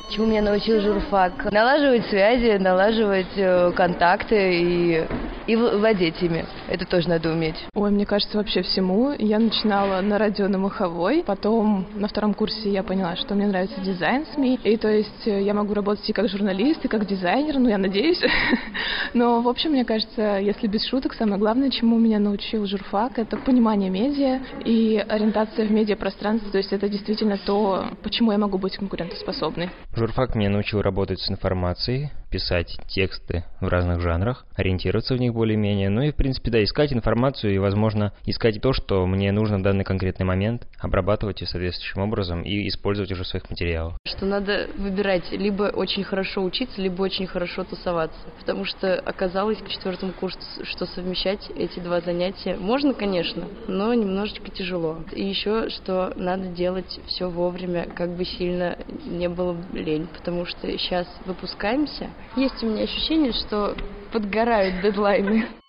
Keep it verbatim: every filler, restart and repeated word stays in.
Чему меня научил журфак? Налаживать связи, налаживать э, контакты и, и владеть ими. Это тоже надо уметь. Ой, мне кажется, вообще всему. Я начинала на радио на Маховой, потом на втором курсе я поняла, что мне нравится дизайн СМИ, и то есть я могу работать и как журналист, и как дизайнер, ну я надеюсь. Но, в общем, мне кажется, если без шуток, самое главное, чему меня научил журфак, это понимание медиа и ориентация в медиапространстве, то есть это действительно то, почему я могу быть конкурентоспособной. Журфак меня научил работать с информацией, писать тексты в разных жанрах, ориентироваться в них более-менее, ну и, в принципе, да, искать информацию и, возможно, искать то, что мне нужно в данный конкретный момент, обрабатывать ее соответствующим образом и использовать уже в своих материалах. Что надо выбирать либо очень хорошо учиться, либо очень хорошо тусоваться, потому что оказалось в четвертом курсе, что совмещать эти два занятия можно, конечно, но немножечко тяжело. И еще, что надо делать все вовремя, как бы сильно не было лень, потому что сейчас выпускаемся. Есть у меня ощущение, что подгорают дедлайны.